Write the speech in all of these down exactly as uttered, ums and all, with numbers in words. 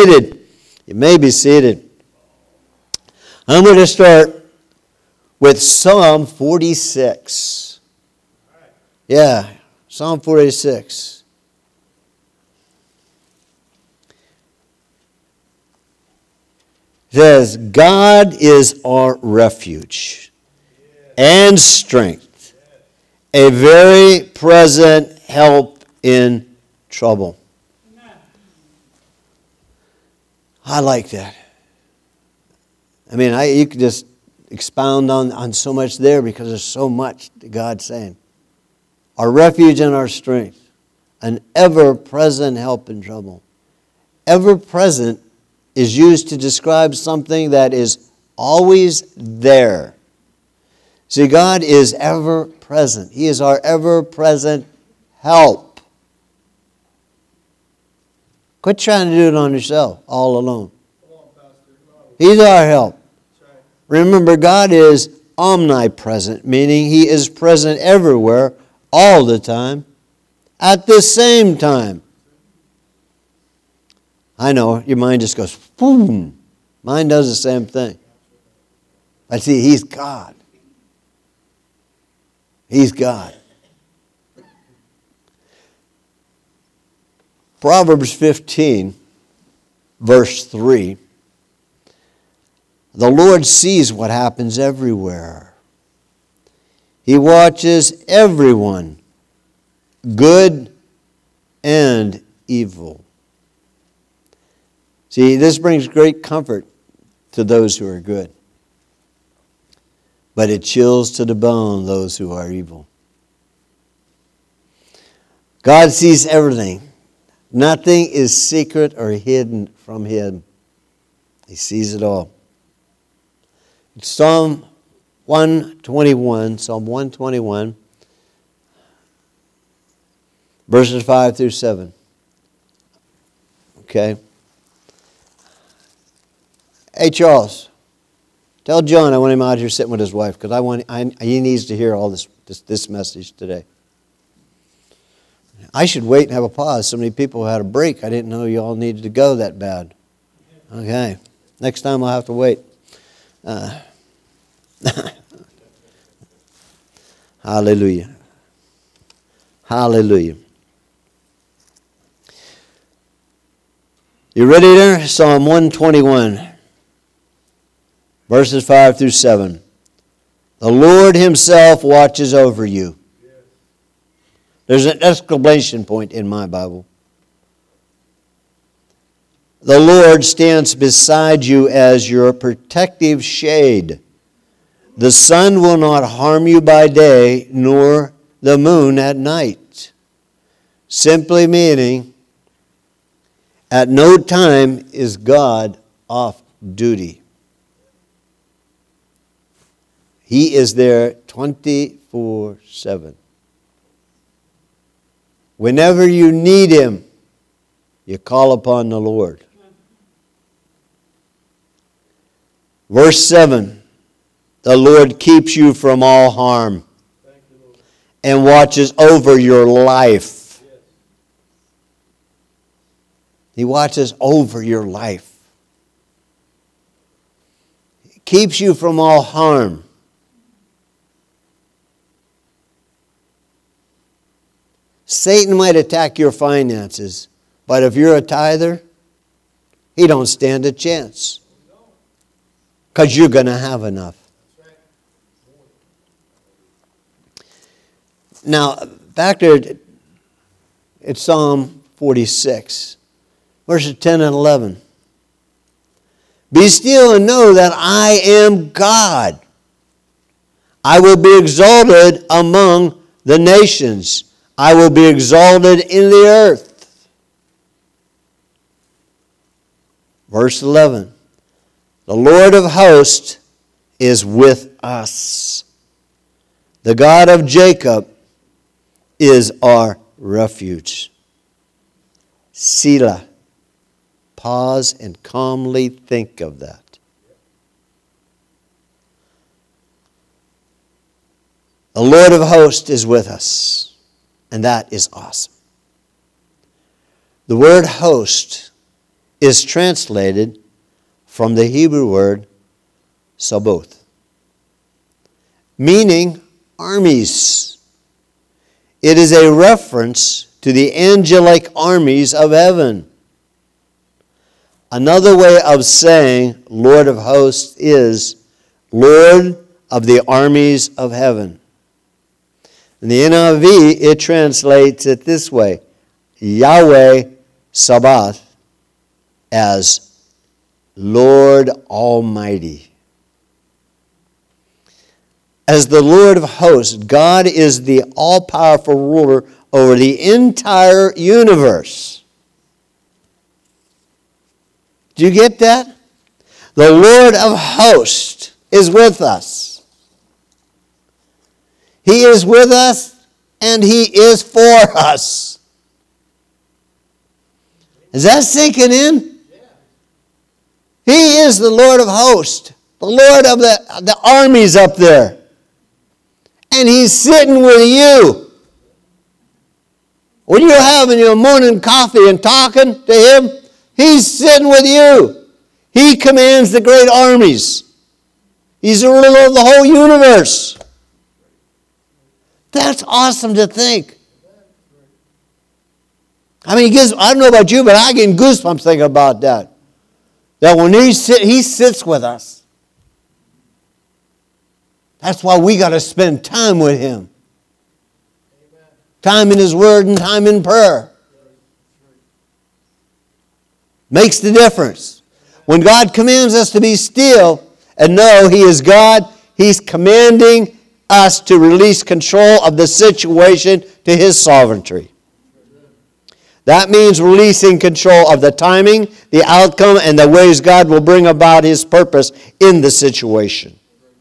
seated. You may be seated. I'm going to start with Psalm forty-six. Yeah, Psalm forty-six. It says, God is our refuge and strength, a very present help in trouble. I like that. I mean, I, you could just expound on, on so much there because there's so much that God's saying. Our refuge and our strength, an ever-present help in trouble. Ever-present is used to describe something that is always there. See, God is ever-present. He is our ever-present help. Quit trying to do it on yourself, all alone. He's our help. Remember, God is omnipresent, meaning He is present everywhere, all the time, at the same time. I know, your mind just goes, boom. Mine does the same thing. But see, He's God. He's God. Proverbs fifteen, verse three. The Lord sees what happens everywhere. He watches everyone, good and evil. See, this brings great comfort to those who are good. But it chills to the bone those who are evil. God sees everything. Nothing is secret or hidden from Him. He sees it all. Psalm one twenty-one, Psalm one twenty-one, verses five through seven. Okay. Hey, Charles, tell John I want him out here sitting with his wife because I want I, he needs to hear all this, this this message today. I should wait and have a pause. So many people had a break. I didn't know you all needed to go that bad. Okay. Next time I'll have to wait. Uh, Hallelujah. Hallelujah. You ready there? Psalm one twenty-one. Verses five through seven. The Lord Himself watches over you. There's an exclamation point in my Bible. The Lord stands beside you as your protective shade. The sun will not harm you by day, nor the moon at night. Simply meaning, at no time is God off duty. He is there twenty-four seven. Whenever you need Him, you call upon the Lord. Verse seven, the Lord keeps you from all harm and watches over your life. He watches over your life. He keeps you from all harm. Satan might attack your finances, but if you're a tither, he don't stand a chance. Because you're going to have enough. Now, back to it's Psalm forty-six, verses ten and eleven. Be still and know that I am God. I will be exalted among the nations. I will be exalted in the earth. Verse eleven. The Lord of hosts is with us. The God of Jacob is our refuge. Selah. Pause and calmly think of that. The Lord of hosts is with us. And that is awesome. The word host is translated from the Hebrew word Sabaoth, meaning armies. It is a reference to the angelic armies of heaven. Another way of saying Lord of hosts is Lord of the armies of heaven. In the N I V, it translates it this way, Yahweh Sabaoth, as Lord Almighty. As the Lord of hosts, God is the all-powerful ruler over the entire universe. Do you get that? The Lord of hosts is with us. He is with us and He is for us. Is that sinking in? He is the Lord of hosts, the Lord of the, the armies up there. And He's sitting with you. When you're having your morning coffee and talking to Him, He's sitting with you. He commands the great armies. He's the ruler of the whole universe. That's awesome to think. I mean, he gives, I don't know about you, but I get goosebumps thinking about that. That when he, sit, he sits with us. That's why we got to spend time with Him. Amen. Time in His Word and time in prayer. Makes the difference. When God commands us to be still and know He is God, He's commanding us to release control of the situation to His sovereignty. That means releasing control of the timing, the outcome, and the ways God will bring about His purpose in the situation.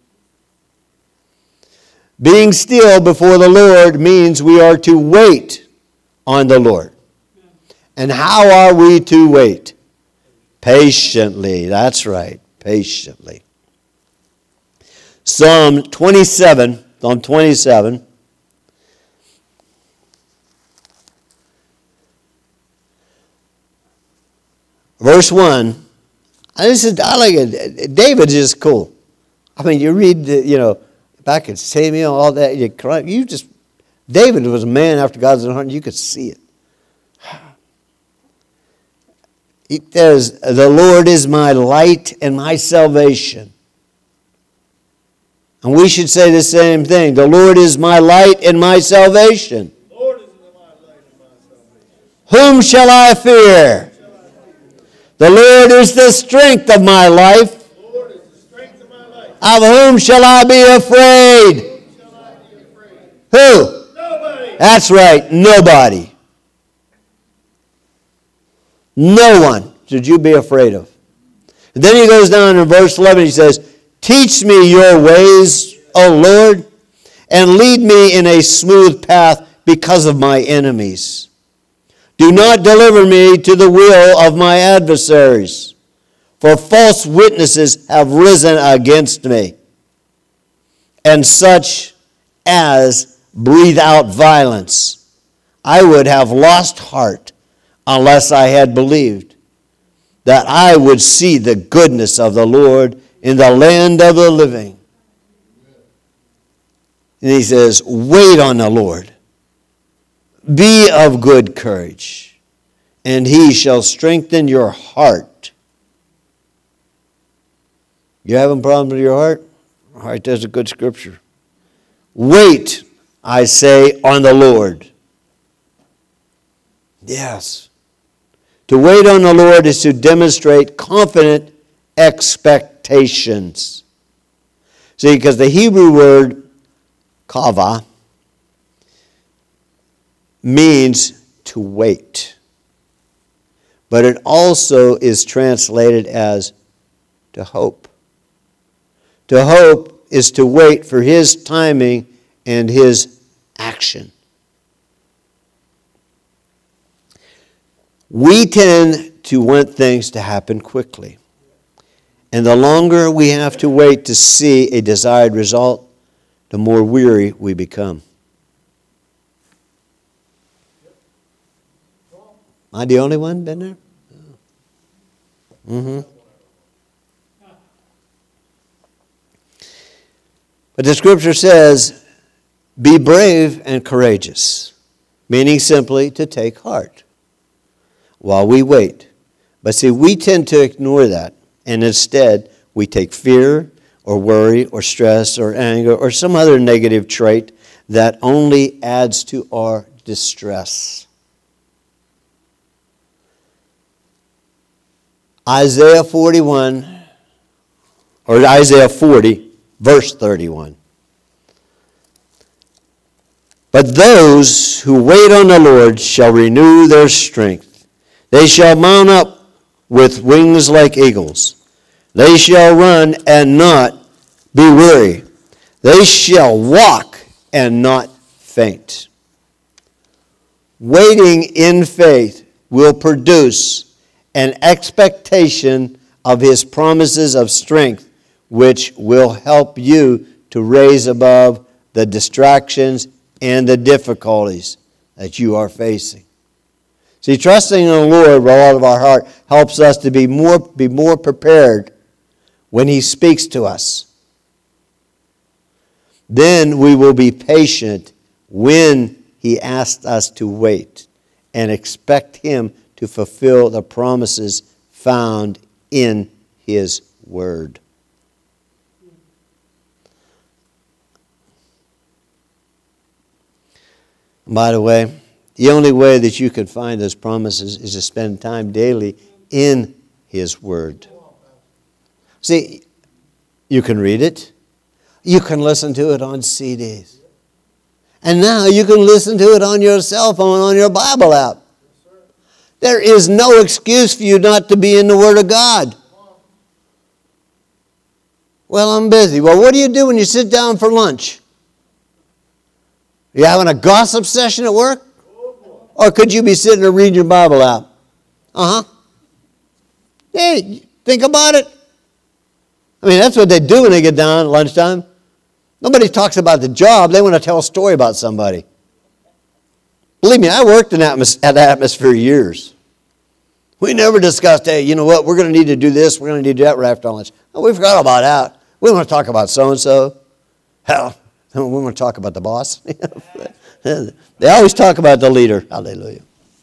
Being still before the Lord means we are to wait on the Lord. And how are we to wait? Patiently. That's right. Patiently. Psalm twenty-seven. Psalm twenty-seven. Verse one. This is, I like it. David is cool. I mean, you read, the, you know, back at Samuel, all that. You, you just, David was a man after God's own heart, and you could see it. He says, the Lord is my light and my salvation. And we should say the same thing. The Lord is my light and my salvation. Lord is my light and my salvation. Whom shall I fear? The Lord is the strength of my life. The Lord is the strength of my life. Of whom shall I be afraid? Whom shall I be afraid? Who? Nobody. That's right, nobody. No one should you be afraid of. And then he goes down in verse eleven, he says, teach me your ways, O Lord, and lead me in a smooth path because of my enemies. Do not deliver me to the will of my adversaries, for false witnesses have risen against me, and such as breathe out violence. I would have lost heart unless I had believed that I would see the goodness of the Lord in the land of the living. And he says, wait on the Lord. Be of good courage, and He shall strengthen your heart. You having problems with your heart? All right, there's a good scripture. Wait, I say, on the Lord. Yes. To wait on the Lord is to demonstrate confident expectations. See, because the Hebrew word kava means to wait. But it also is translated as to hope. To hope is to wait for His timing and His action. We tend to want things to happen quickly. And the longer we have to wait to see a desired result, the more weary we become. Am I the only one been there? Mm-hmm. But the scripture says, be brave and courageous, meaning simply to take heart while we wait. But see, we tend to ignore that, and instead we take fear or worry or stress or anger or some other negative trait that only adds to our distress. Isaiah forty-one, or Isaiah forty, verse thirty-one. But those who wait on the Lord shall renew their strength. They shall mount up with wings like eagles. They shall run and not be weary. They shall walk and not faint. Waiting in faith will produce an expectation of His promises of strength, which will help you to raise above the distractions and the difficulties that you are facing. See, trusting in the Lord with all of our heart helps us to be more, be more prepared when He speaks to us. Then we will be patient when He asks us to wait and expect Him to fulfill the promises found in His Word. By the way, the only way that you can find those promises is to spend time daily in His Word. See, you can read it. You can listen to it on C Ds. And now you can listen to it on your cell phone, on your Bible app. There is no excuse for you not to be in the Word of God. Well, I'm busy. Well, what do you do when you sit down for lunch? Are you having a gossip session at work? Or could you be sitting there reading your Bible app? Uh-huh. Hey, think about it. I mean, that's what they do when they get down at lunchtime. Nobody talks about the job. They want to tell a story about somebody. Believe me, I worked in atmos- at Atmosphere years. We never discussed, hey, you know what, we're going to need to do this, we're going to need to do that right after lunch. Oh, we forgot about that. We want to talk about so-and-so. Hell, we want to talk about the boss. They always talk about the leader. Hallelujah.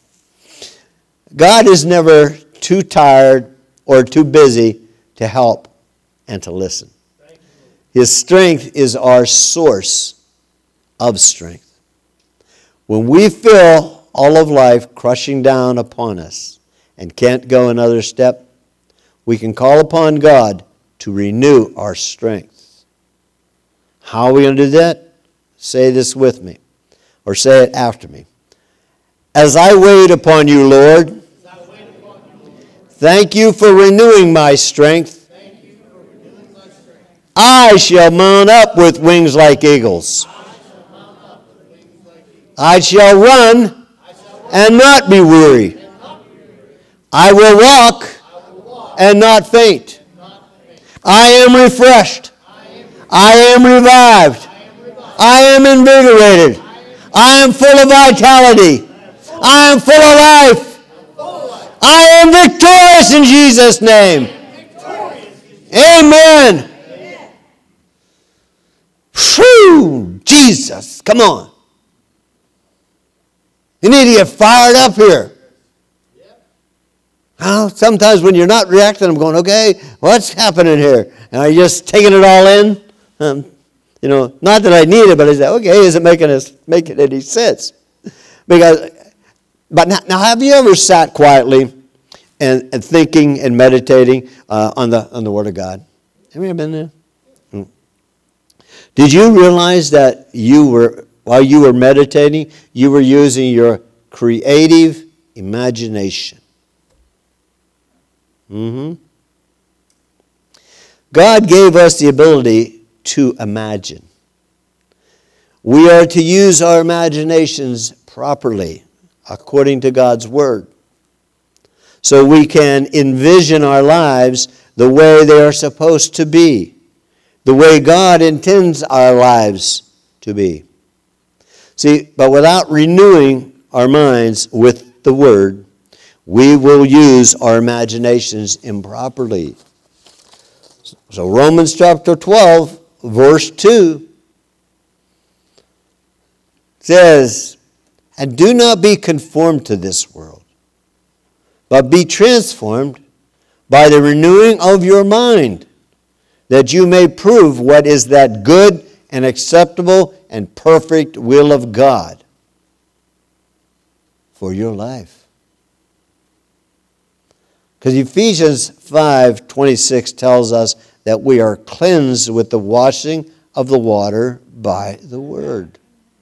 God is never too tired or too busy to help and to listen. His strength is our source of strength. When we feel all of life crushing down upon us and can't go another step, we can call upon God to renew our strength. How are we going to do that? Say this with me, or say it after me. As I wait upon you, Lord, thank you for renewing my strength. I shall mount up with wings like eagles. I shall run and not be weary. I will walk and not faint. I am refreshed. I am revived. I am invigorated. I am full of vitality. I am full of life. I am victorious in Jesus' name. Amen. Whew, Jesus, come on. You need to get fired up here. Well, sometimes when you're not reacting, I'm going, okay, what's happening here? And are you just taking it all in? Um, you know, not that I need it, but I say, okay, is it making us making any sense? Because, but now, now have you ever sat quietly and, and thinking and meditating uh, on the on the Word of God? Have you ever been there? Hmm. Did you realize that you were, while you were meditating, you were using your creative imagination? Mm-hmm. God gave us the ability to imagine. We are to use our imaginations properly, according to God's Word, so we can envision our lives the way they are supposed to be, the way God intends our lives to be. See, but without renewing our minds with the Word, we will use our imaginations improperly. So Romans chapter twelve, verse two says, and do not be conformed to this world, but be transformed by the renewing of your mind, that you may prove what is that good and acceptable and perfect will of God for your life. Because Ephesians five twenty-six tells us that we are cleansed with the washing of the water by the word.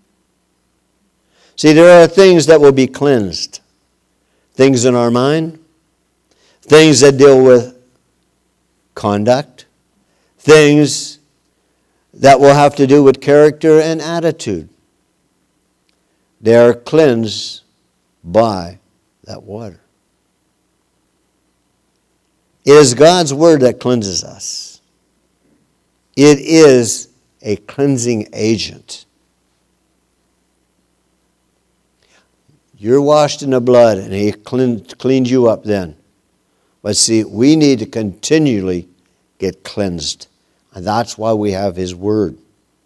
See, there are things that will be cleansed. Things in our mind, things that deal with conduct, things that will have to do with character and attitude. They are cleansed by that water. It is God's word that cleanses us. It is a cleansing agent. You're washed in the blood, and he cleaned you up then. But see, we need to continually get cleansed. And that's why we have his word.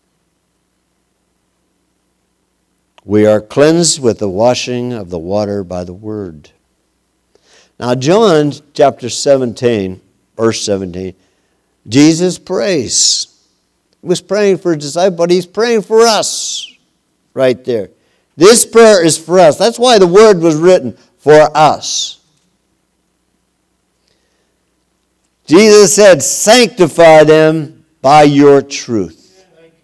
We are cleansed with the washing of the water by the word. Now, John chapter seventeen, verse seventeen, Jesus prays. He was praying for his disciples, but he's praying for us right there. This prayer is for us. That's why the word was written, for us. Jesus said, sanctify them by your truth.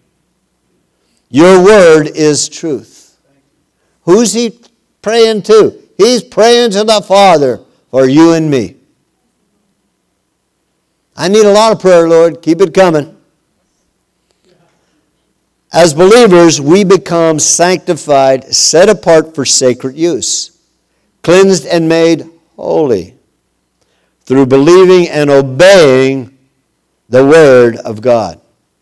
Your word is truth. Who's he praying to? He's praying to the Father for you and me. I need a lot of prayer, Lord. Keep it coming. As believers, we become sanctified, set apart for sacred use, cleansed and made holy through believing and obeying the Word of God.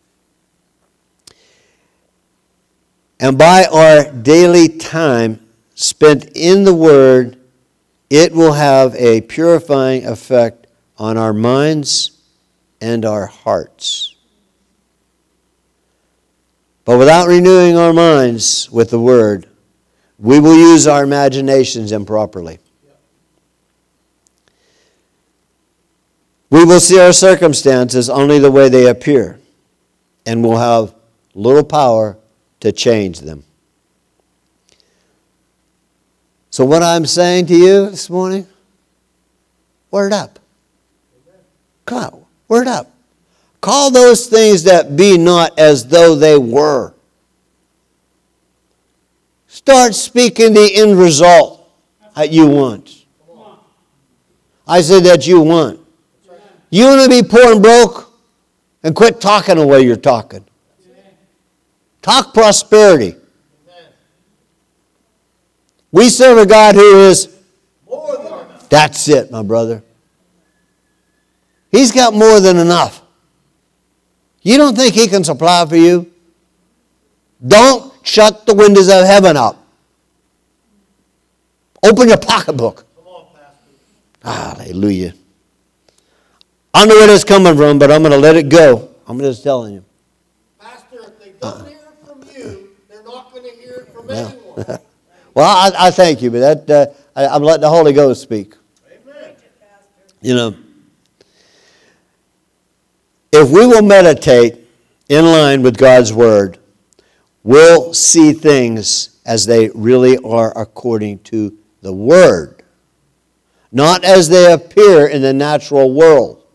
And by our daily time spent in the Word, it will have a purifying effect on our minds and our hearts. But without renewing our minds with the Word, we will use our imaginations improperly. We will see our circumstances only the way they appear, and will have little power to change them. So what I'm saying to you this morning, word up. Come on, word up. Call those things that be not as though they were. Start speaking the end result that you want. I said that you want. You want to be poor and broke? And quit talking the way you're talking. Talk prosperity. We serve a God who is More than enough. That's it, my brother. He's got more than enough. You don't think he can supply for you? Don't shut the windows of heaven up. Open your pocketbook. Come on, Pastor. Hallelujah. I don't know where that's coming from, but I'm going to let it go. I'm just telling you. Pastor, if they don't hear it from you, they're not going to hear it from Yeah. anyone. Well, I, I thank you, but that uh, I, I'm letting the Holy Ghost speak. Amen. You know, if we will meditate in line with God's Word, we'll see things as they really are according to the Word, not as they appear in the natural world.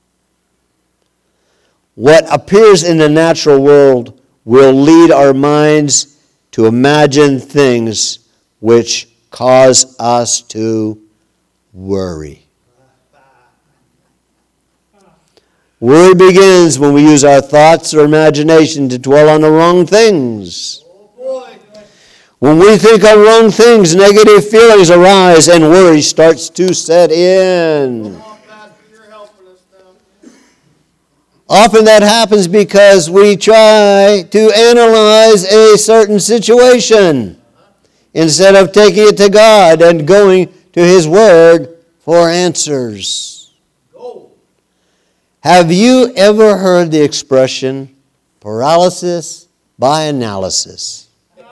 What appears in the natural world will lead our minds to imagine things which cause us to worry. Worry begins when we use our thoughts or imagination to dwell on the wrong things. Oh, boy. When we think of wrong things, negative feelings arise and worry starts to set in. Come on, Pastor, you're helping us now. Often that happens because we try to analyze a certain situation instead of taking it to God and going to His Word for answers. Go. Have you ever heard the expression paralysis by analysis?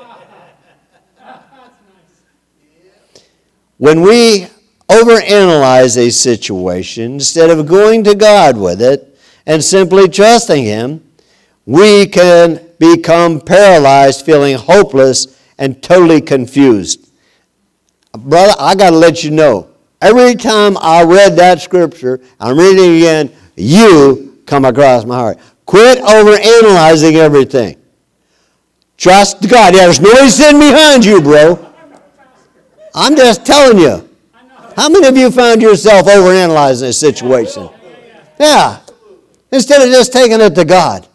When we overanalyze a situation, instead of going to God with it and simply trusting Him, we can become paralyzed, feeling hopeless and totally confused. Brother, I got to let you know, every time I read that scripture, I'm reading it again, you come across my heart. Quit overanalyzing everything. Trust God. There's nobody sitting behind you, bro. I'm just telling you. How many of you found yourself overanalyzing a situation? Yeah. Instead of just taking it to God.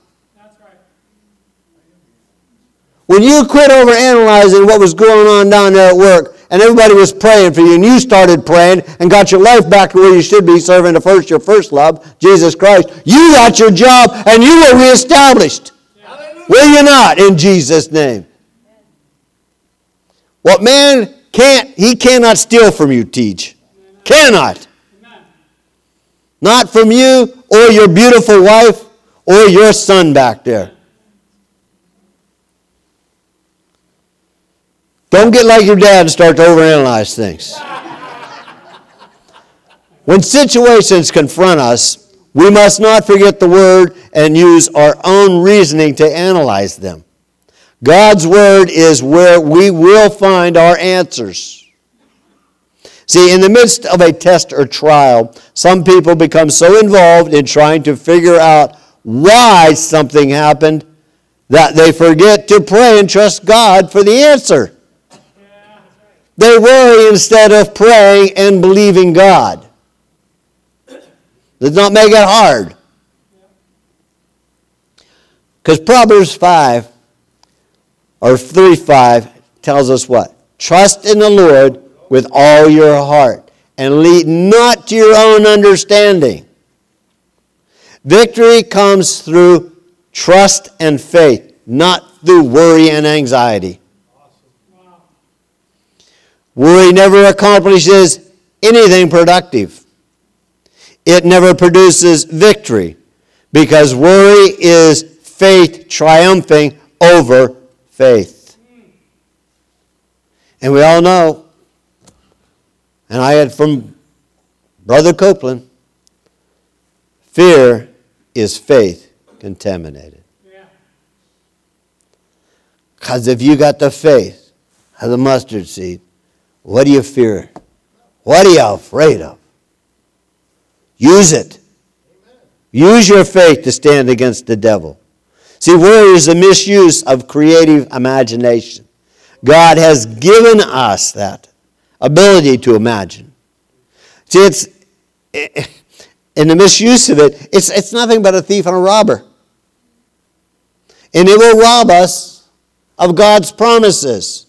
When you quit overanalyzing what was going on down there at work, and everybody was praying for you, and you started praying and got your life back to where you should be, serving the first, your first love, Jesus Christ, you got your job and you were reestablished. Hallelujah. Will you not, in Jesus' name? What man can't, he cannot steal from you, teach. Cannot. Not from you or your beautiful wife or your son back there. Don't get like your dad and start to overanalyze things. When situations confront us, we must not forget the Word and use our own reasoning to analyze them. God's Word is where we will find our answers. See, in the midst of a test or trial, some people become so involved in trying to figure out why something happened that they forget to pray and trust God for the answer. They worry instead of praying and believing God. Does not make it hard. Because Proverbs five, or three five, tells us what? Trust in the Lord with all your heart, and lean not to your own understanding. Victory comes through trust and faith, not through worry and anxiety. Worry never accomplishes anything productive. It never produces victory, because worry is faith triumphing over faith. And we all know, and I had from Brother Copeland, fear is faith contaminated. Because if you got the faith of the mustard seed, what do you fear? What are you afraid of? Use it. Use your faith to stand against the devil. See, worry is a misuse of creative imagination. God has given us that ability to imagine. See, it's in the misuse of it, it's, it's nothing but a thief and a robber. And it will rob us of God's promises.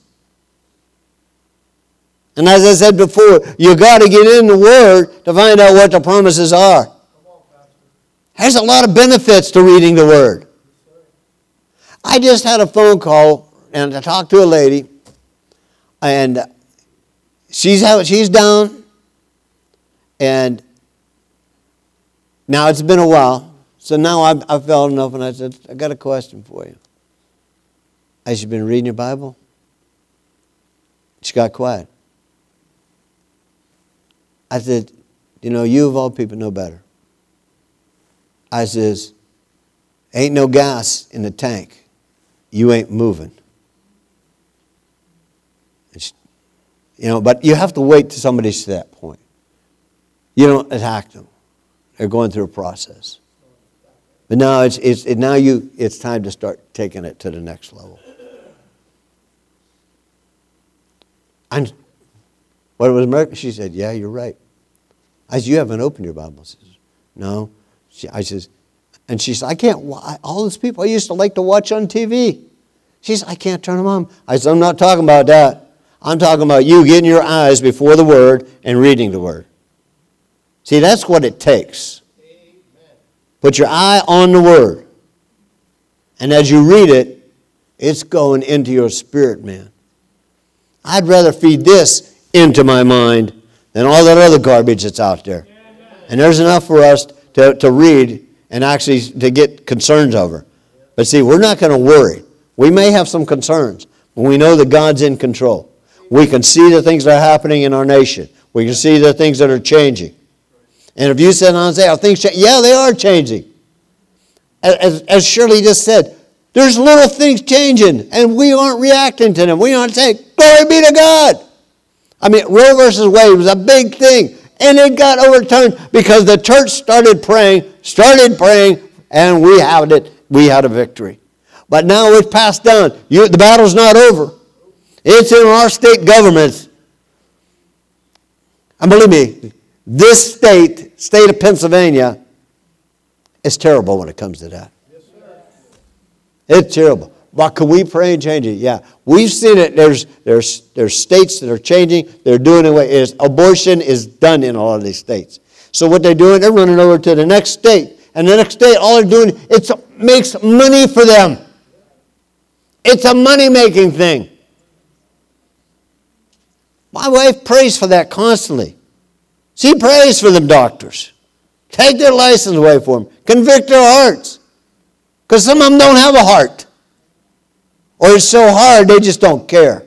And as I said before, you got to get in the Word to find out what the promises are. There's a lot of benefits to reading the Word. I just had a phone call and I talked to a lady, and she's out, she's down, and now it's been a while. So now I, I felt enough, and I said, I got a question for you. Has you been reading your Bible? She got quiet. I said, you know, you of all people know better. I says, ain't no gas in the tank. You ain't moving. She, you know, but you have to wait till somebody's to that point. You don't attack them. They're going through a process. But now it's it's it, now you it's time to start taking it to the next level. And what was America? She said, yeah, you're right. I said, you haven't opened your Bible. She says, no. She, I says, and she said, I can't, all those people I used to like to watch on T V. She said, I can't turn them on. I said, I'm not talking about that. I'm talking about you getting your eyes before the Word and reading the Word. See, that's what it takes. Amen. Put your eye on the Word. And as you read it, it's going into your spirit, man. I'd rather feed this into my mind than all that other garbage that's out there. And there's enough for us to, to read and actually to get concerns over. But see, we're not going to worry. We may have some concerns, but we know that God's in control. We can see the things that are happening in our nation. We can see the things that are changing. And if you sit down and say, are things changing? Yeah, they are changing. As, as Shirley just said, there's little things changing, and we aren't reacting to them. We aren't saying, glory be to God. I mean, Roe versus Wade was a big thing, and it got overturned because the church started praying, started praying, and we had it. We had a victory. But now it's passed down. You, the battle's not over. It's in our state governments. And believe me, this state, state of Pennsylvania, is terrible when it comes to that. Yes, sir. It's terrible. But can we pray and change it? Yeah. We've seen it. There's, there's, there's states that are changing. They're doing it away. Is abortion is done in a lot of these states. So what they're doing, they're running over to the next state. And the next state, all they're doing, it makes money for them. It's a money-making thing. My wife prays for that constantly. She prays for them doctors. Take their license away from them. Convict their hearts. Because some of them don't have a heart. Or it's so hard they just don't care.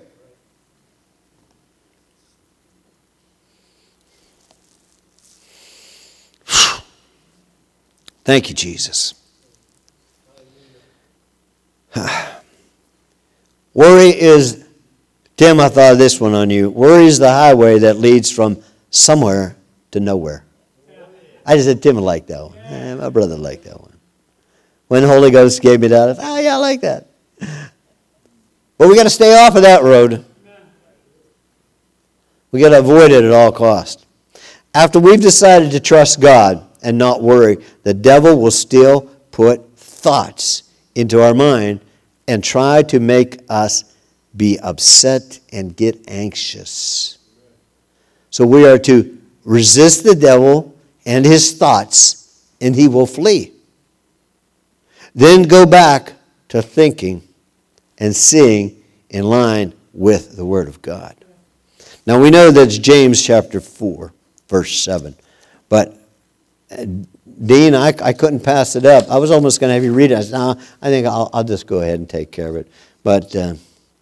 Thank you, Jesus. Worry is, Tim, I thought of this one on you. Worry is the highway that leads from somewhere to nowhere. I just said Tim would like that one. Eh, my brother liked that one. When the Holy Ghost gave me that, I thought, oh yeah, I like that. But we got to stay off of that road. We got to avoid it at all costs. After we've decided to trust God and not worry, the devil will still put thoughts into our mind and try to make us be upset and get anxious. So we are to resist the devil and his thoughts, and he will flee. Then go back to thinking and seeing in line with the Word of God. Now we know that's James chapter four, verse seven. But uh, Dean, I, I couldn't pass it up. I was almost going to have you read it. I said, no, I think I'll, I'll just go ahead and take care of it. But uh,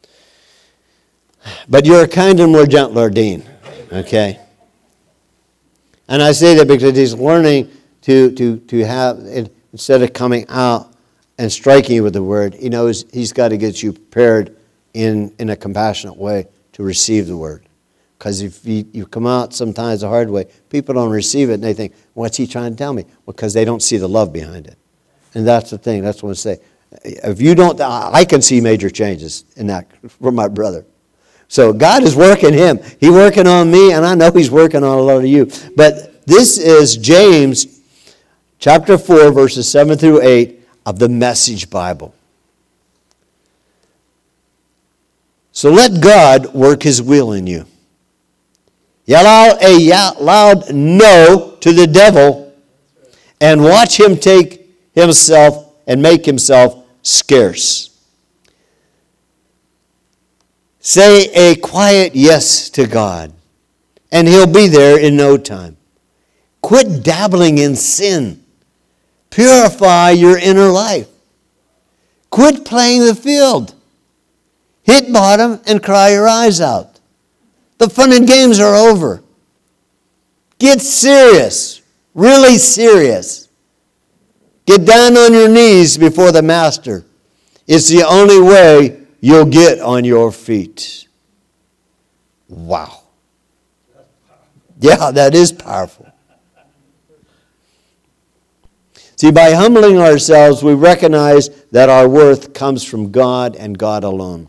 but you're a kinder, more gentler Dean. Okay? And I say that because he's learning to, to, to have, instead of coming out and striking you with the word, he knows he's got to get you prepared in, in a compassionate way to receive the word. Because if you, you come out sometimes the hard way, people don't receive it and they think, what's he trying to tell me? Because they don't see the love behind it. And that's the thing. That's what I say. If you don't, I can see major changes in that from my brother. So God is working him. He's working on me, and I know he's working on a lot of you. But this is James chapter four, verses seven through eight of the Message Bible. So let God work his will in you. Yell out a loud no to the devil and watch him take himself and make himself scarce. Say a quiet yes to God, and he'll be there in no time. Quit dabbling in sin. Purify your inner life. Quit playing the field. Hit bottom and cry your eyes out. The fun and games are over. Get serious. Really serious. Get down on your knees before the Master. It's the only way you'll get on your feet. Wow. Yeah, that is powerful. See, by humbling ourselves, we recognize that our worth comes from God and God alone.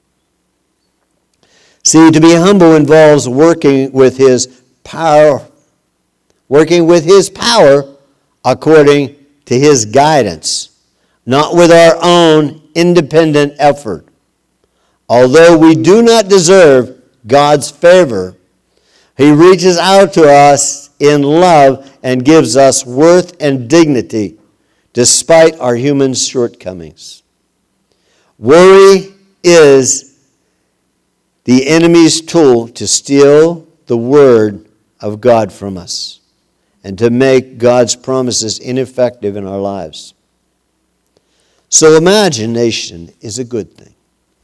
See, to be humble involves working with His power, working with His power according to His guidance, not with our own independent effort. Although we do not deserve God's favor, He reaches out to us in love and gives us worth and dignity despite our human shortcomings. Worry is the enemy's tool to steal the word of God from us and to make God's promises ineffective in our lives. So imagination is a good thing.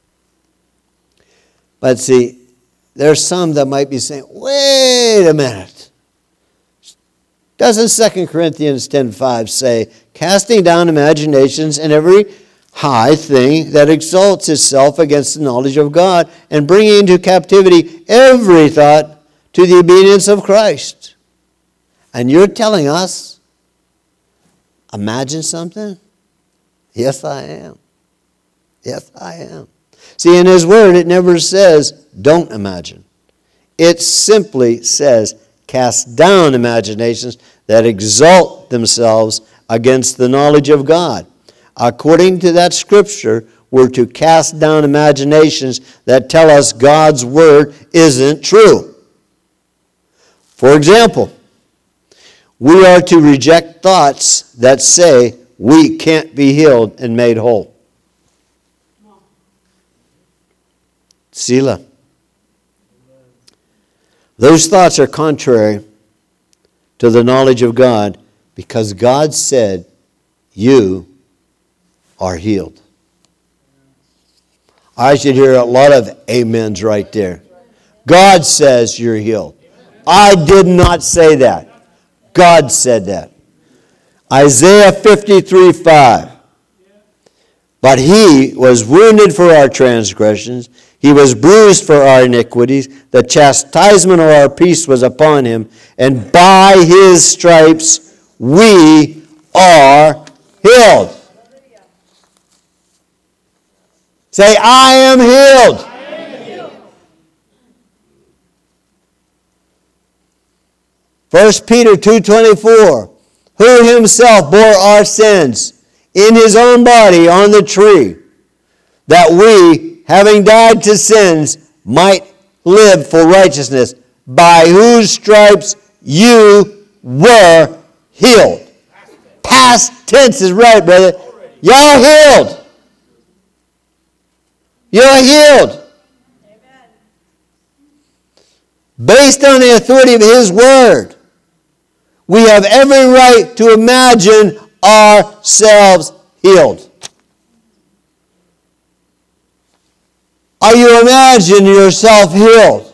But see, there are some that might be saying, wait a minute. Doesn't Second Corinthians ten five say, casting down imaginations and every high thing that exalts itself against the knowledge of God, and bringing into captivity every thought to the obedience of Christ? And you're telling us, imagine something? Yes, I am. Yes, I am. See, in His Word, it never says, don't imagine. It simply says, cast down imaginations that exalt themselves against the knowledge of God. According to that scripture, we're to cast down imaginations that tell us God's Word isn't true. For example, we are to reject thoughts that say we can't be healed and made whole. Selah. Those thoughts are contrary to the knowledge of God, because God said, you are healed. I should hear a lot of amens right there. God says you're healed. I did not say that. God said that. Isaiah fifty-three five. But He was wounded for our transgressions. He was bruised for our iniquities. The chastisement of our peace was upon Him. And by His stripes we are healed. Say, I am healed. I am healed. First Peter two twenty-four. Who Himself bore our sins in His own body on the tree, that we, having died to sins, might live for righteousness, by whose stripes you were healed. Past tense is right, brother. You're healed. You're healed. Amen. Based on the authority of His Word, we have every right to imagine ourselves healed. Are you imagining yourself healed?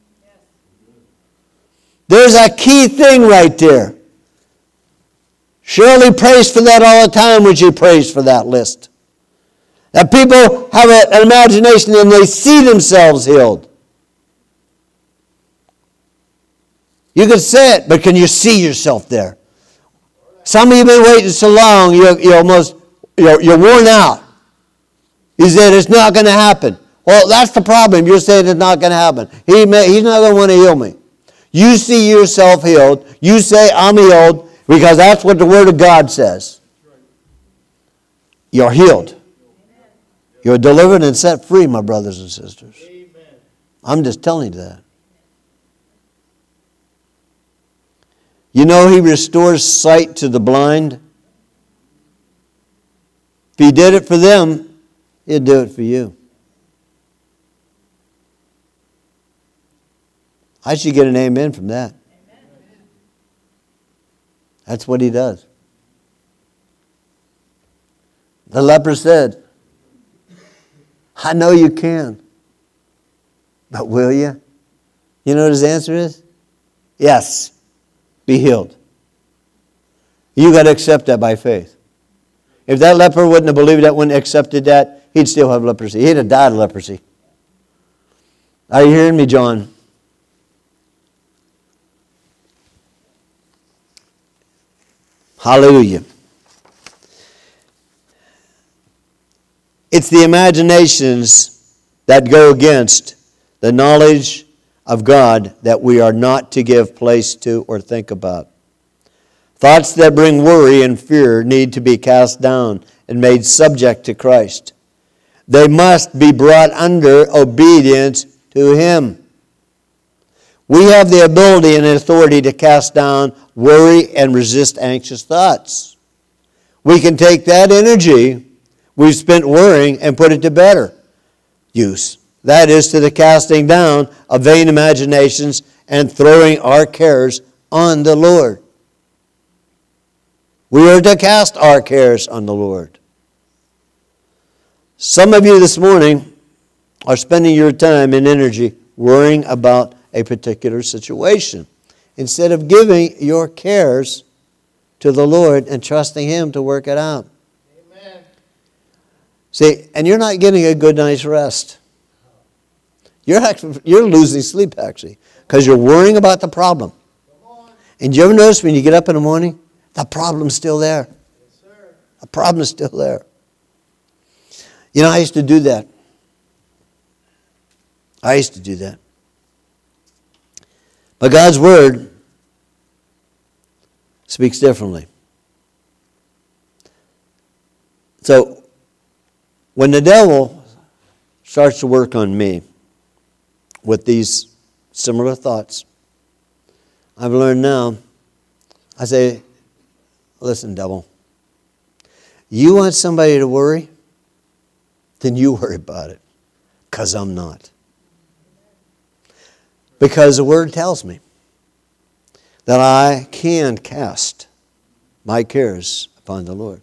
There's a key thing right there. Shirley prays for that all the time when she prays for that list. That people have an imagination and they see themselves healed. You can say it, but can you see yourself there? Some of you have been waiting so long, you're, you're almost you're, you're worn out. You said it's not going to happen. Well, that's the problem. You're saying it's not going to happen. He may, he's not going to want to heal me. You see yourself healed. You say, I'm healed, because that's what the Word of God says. You're healed. You're delivered and set free, my brothers and sisters. I'm just telling you that. You know He restores sight to the blind. If He did it for them, He'll do it for you. I should get an amen from that. That's what He does. The leper said, I know you can, but will you? You know what his answer is? Yes. Be healed. You got to accept that by faith. If that leper wouldn't have believed that, wouldn't have accepted that, he'd still have leprosy. He'd have died of leprosy. Are you hearing me, John? Hallelujah. It's the imaginations that go against the knowledge of God that we are not to give place to or think about. Thoughts that bring worry and fear need to be cast down and made subject to Christ. They must be brought under obedience to Him. We have the ability and authority to cast down worry and resist anxious thoughts. We can take that energy we've spent worrying and put it to better use. That is to the casting down of vain imaginations and throwing our cares on the Lord. We are to cast our cares on the Lord. Some of you this morning are spending your time and energy worrying about a particular situation instead of giving your cares to the Lord and trusting Him to work it out. Amen. See, and you're not getting a good night's rest. You're actually, you're losing sleep, actually, because you're worrying about the problem. And do you ever notice when you get up in the morning, the problem's still there? Yes, sir. The problem's still there. You know, I used to do that. I used to do that. But God's Word speaks differently. So, when the devil starts to work on me with these similar thoughts, I've learned now, I say, listen, devil, you want somebody to worry? Then you worry about it, because I'm not. Because the Word tells me that I can cast my cares upon the Lord.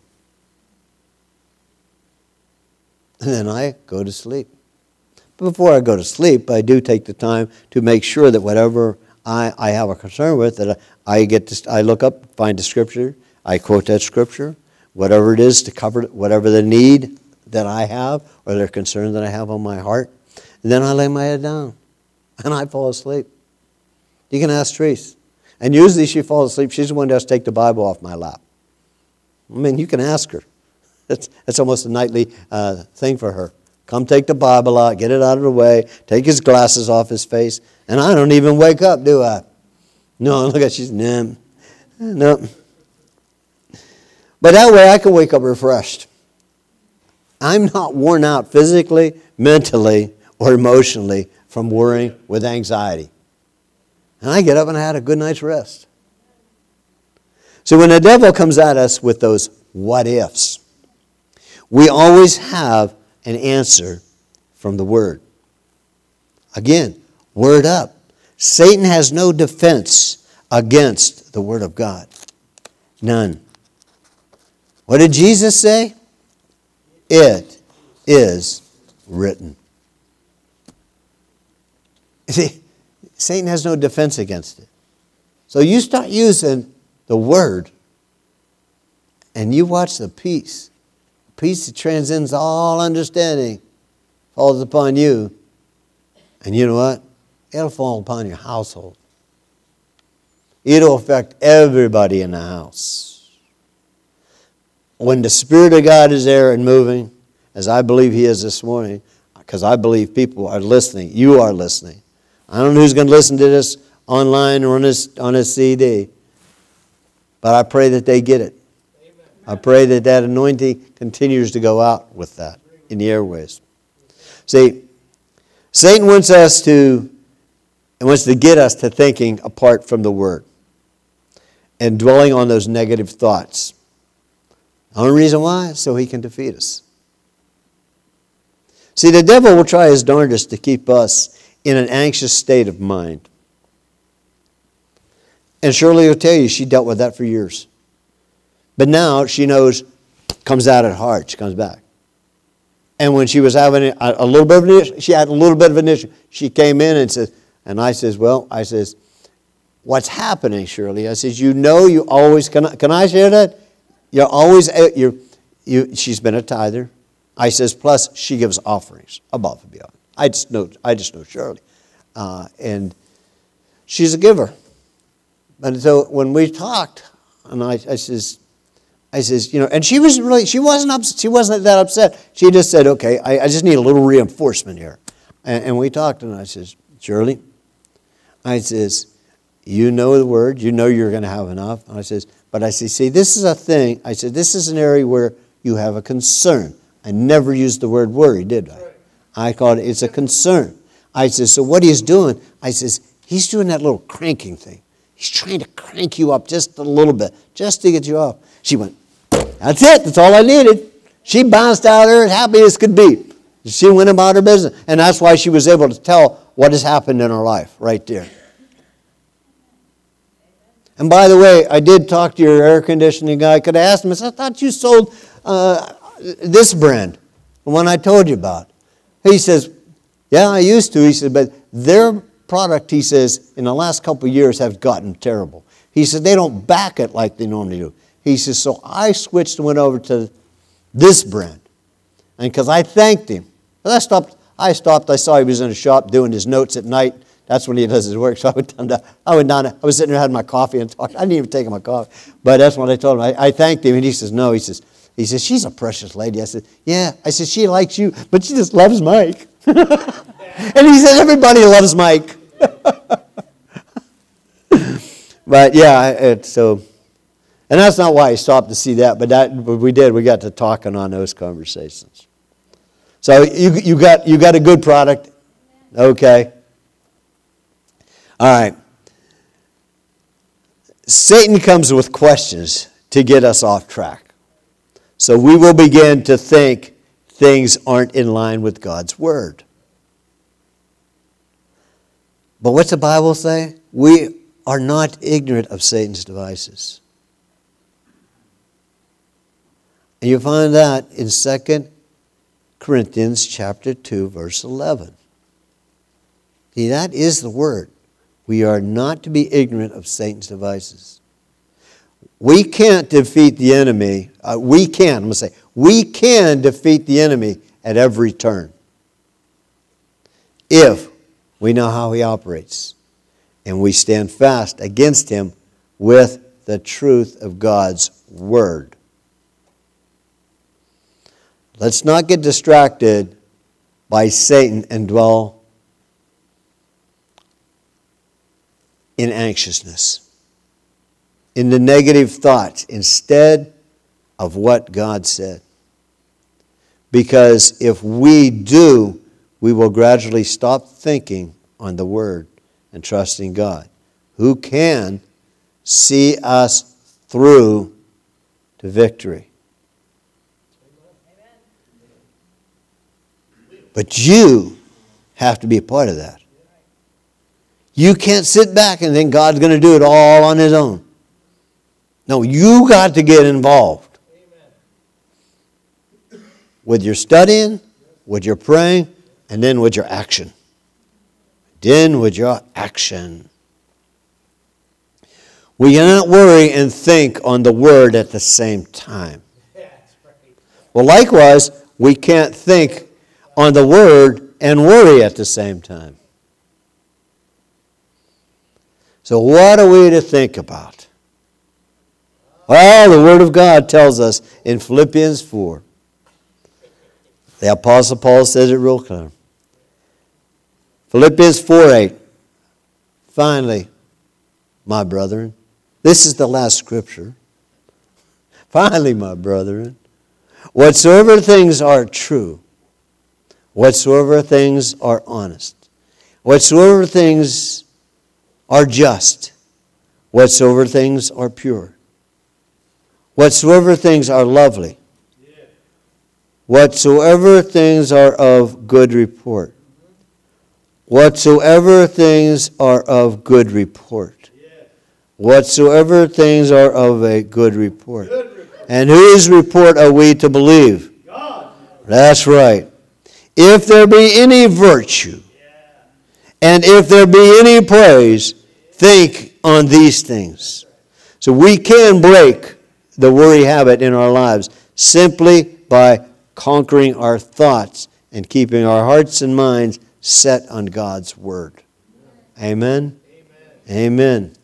And then I go to sleep. But before I go to sleep, I do take the time to make sure that whatever I, I have a concern with, that I get to, I look up, find the Scripture, I quote that Scripture, whatever it is to cover, whatever the need that I have or the concern that I have on my heart. And then I lay my head down and I fall asleep. You can ask Therese. And usually she falls asleep. She's the one that has to take the Bible off my lap. I mean, you can ask her. It's, it's almost a nightly uh, thing for her. Come take the Bible out, get it out of the way, take his glasses off his face. And I don't even wake up, do I? No, look at she's, no, no. But that way I can wake up refreshed. I'm not worn out physically, mentally, or emotionally from worrying with anxiety. And I get up and I had a good night's rest. So when the devil comes at us with those what ifs, we always have an answer from the Word. Again, Word up. Satan has no defense against the Word of God. None. What did Jesus say? It is written. See, Satan has no defense against it. So you start using the Word and you watch the peace. Peace that transcends all understanding falls upon you. And you know what? It'll fall upon your household. It'll affect everybody in the house. When the Spirit of God is there and moving, as I believe He is this morning, because I believe people are listening. You are listening. I don't know who's going to listen to this online or on this, on this C D. But I pray that they get it. Amen. I pray that that anointing continues to go out with that in the airways. See, Satan wants us to, and wants to get us to thinking apart from the Word and dwelling on those negative thoughts. The only reason why is so he can defeat us. See, the devil will try his darndest to keep us in an anxious state of mind. And Shirley will tell you she dealt with that for years. But now she knows, comes out at hard. She comes back. And when she was having a, a little bit of an issue, she had a little bit of an issue. She came in and said, and I says, well, I says, what's happening, Shirley? I says, you know you always, can I, can I share that? You're always, you're, you, she's been a tither. I says, plus she gives offerings above and beyond. I just know, I just know Shirley. Uh, and she's a giver. And so when we talked, and I, I says, I says, you know, and she was really, she wasn't upset, she wasn't that upset. She just said, okay, I, I just need a little reinforcement here. And, and we talked, and I says, Shirley, I says, you know the Word, you know you're going to have enough. And I says, but I say, see, this is a thing. I said, this is an area where you have a concern. I never used the word worry, did I? I called it, it's a concern. I said, so what he's doing, I says, he's doing that little cranking thing. He's trying to crank you up just a little bit, just to get you off. She went, that's it, that's all I needed. She bounced out of there as happy as could be. She went about her business. And that's why she was able to tell what has happened in her life right there. And by the way, I did talk to your air conditioning guy. I could have asked him, I said, I thought you sold uh, this brand, the one I told you about. He says, yeah, I used to. He said, but their product, he says, in the last couple of years have gotten terrible. He said, they don't back it like they normally do. He says, so I switched and went over to this brand. And because I thanked him. I stopped, I stopped, I saw he was in a shop doing his notes at night. That's when he does his work. So I went down, I went down, I was sitting there having my coffee and talking. I didn't even take my coffee. But that's what I told him. I, I thanked him, and he says, no. He says, he says, she's a precious lady. I said, yeah. I said, she likes you, but she just loves Mike. And he said, everybody loves Mike. But yeah, it's so, and that's not why I stopped to see that, but that but we did. We got to talking on those conversations. So you you got you got a good product, okay. All right. Satan comes with questions to get us off track. So we will begin to think things aren't in line with God's Word. But what's the Bible say? We are not ignorant of Satan's devices. And you find that in Second Corinthians chapter two, verse eleven. See, that is the word. We are not to be ignorant of Satan's devices. We can't defeat the enemy. Uh, we can, I'm going to say, we can defeat the enemy at every turn if we know how he operates and we stand fast against him with the truth of God's Word. Let's not get distracted by Satan and dwell in anxiousness, in the negative thoughts, instead of what God said. Because if we do, we will gradually stop thinking on the Word and trusting God, who can see us through to victory. But you have to be a part of that. You can't sit back and think God's going to do it all on His own. No, you got to get involved. Amen. With your studying, with your praying, and then with your action. Then with your action. We cannot worry and think on the Word at the same time. Well, likewise, we can't think on the Word and worry at the same time. So what are we to think about? Well, the Word of God tells us in Philippians four. The Apostle Paul says it real clear. Philippians four eight. Finally, my brethren, this is the last scripture. Finally, my brethren, whatsoever things are true, whatsoever things are honest, whatsoever things are just, whatsoever things are pure, whatsoever things are lovely, whatsoever things are of good report, whatsoever things are of good report, whatsoever things are of a good report. And whose report are we to believe? God. That's right. If there be any virtue, and if there be any praise, think on these things. So we can break the worry habit in our lives simply by conquering our thoughts and keeping our hearts and minds set on God's Word. Amen? Amen. Amen.